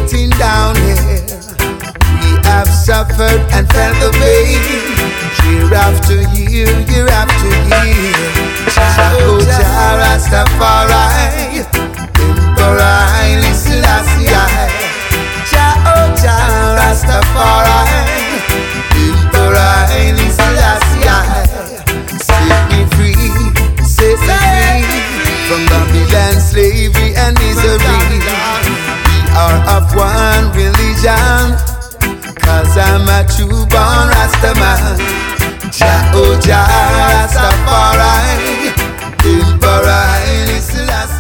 waiting down here. We have suffered and felt the pain, year after year, year after year. Oh, Jah Rastafari, Emperor Haile Selassie. Jah Rastafari, Emperor Haile Selassie. Set me free, set me free from Babylon, slavery and misery. We are of one religion, 'cause I'm a true born Rastaman. Jah Rastafari, Emperor Haile Selassie.